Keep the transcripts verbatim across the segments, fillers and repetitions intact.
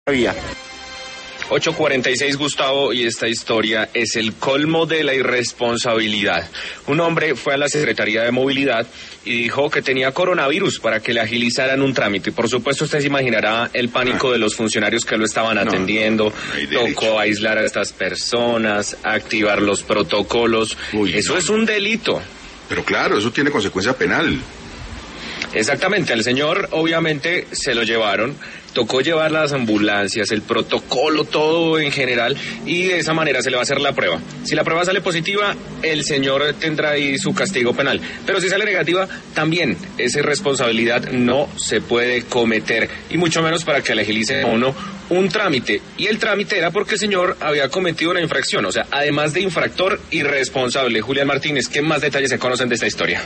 Vía. ocho cuarenta y seis, Gustavo, y esta historia es el colmo de la irresponsabilidad. Un hombre fue a la Secretaría de Movilidad y dijo que tenía coronavirus para que le agilizaran un trámite. Por supuesto, usted se imaginará el pánico ah. de los funcionarios que lo estaban no, atendiendo. No, no Tocó aislar a estas personas, activar los protocolos. Uy, eso no. es un delito. Pero claro, eso tiene consecuencia penal. Exactamente, al señor obviamente se lo llevaron, tocó llevar las ambulancias, el protocolo, todo en general, y de esa manera se le va a hacer la prueba. Si la prueba sale positiva, el señor tendrá ahí su castigo penal, pero si sale negativa, también esa irresponsabilidad no se puede cometer, y mucho menos para que le agilice a uno un trámite, y el trámite era porque el señor había cometido una infracción, o sea, además de infractor, irresponsable. Julián Martínez, ¿qué más detalles se conocen de esta historia?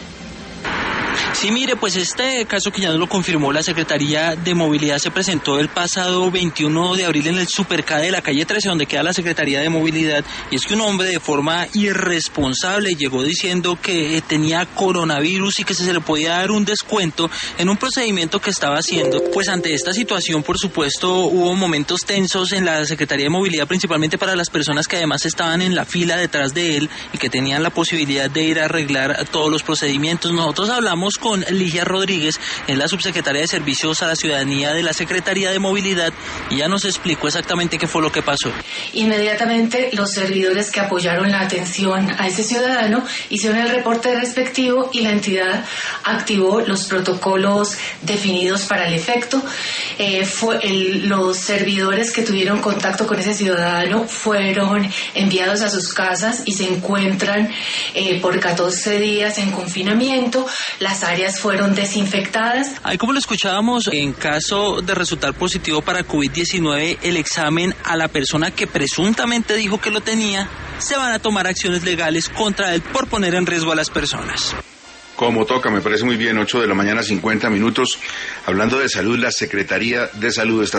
Sí, mire, pues este caso que ya nos lo confirmó la Secretaría de Movilidad se presentó el pasado veintiuno de abril en el Supercade de la calle trece, donde queda la Secretaría de Movilidad, y es que un hombre de forma irresponsable llegó diciendo que tenía coronavirus y que se le podía dar un descuento en un procedimiento que estaba haciendo. Pues ante esta situación, por supuesto, hubo momentos tensos en la Secretaría de Movilidad, principalmente para las personas que además estaban en la fila detrás de él y que tenían la posibilidad de ir a arreglar todos los procedimientos. Nosotros hablamos con Ligia Rodríguez, es la subsecretaria de Servicios a la Ciudadanía de la Secretaría de Movilidad, y ya nos explicó exactamente qué fue lo que pasó. Inmediatamente los servidores que apoyaron la atención a ese ciudadano hicieron el reporte respectivo y la entidad activó los protocolos definidos para el efecto. Eh, fue el, los servidores que tuvieron contacto con ese ciudadano fueron enviados a sus casas y se encuentran eh, por catorce días en confinamiento. Las áreas fueron desinfectadas. Ahí, como lo escuchábamos, en caso de resultar positivo para COVID diecinueve, el examen a la persona que presuntamente dijo que lo tenía, se van a tomar acciones legales contra él por poner en riesgo a las personas. Como toca, me parece muy bien, ocho de la mañana, cincuenta minutos. Hablando de salud, la Secretaría de Salud está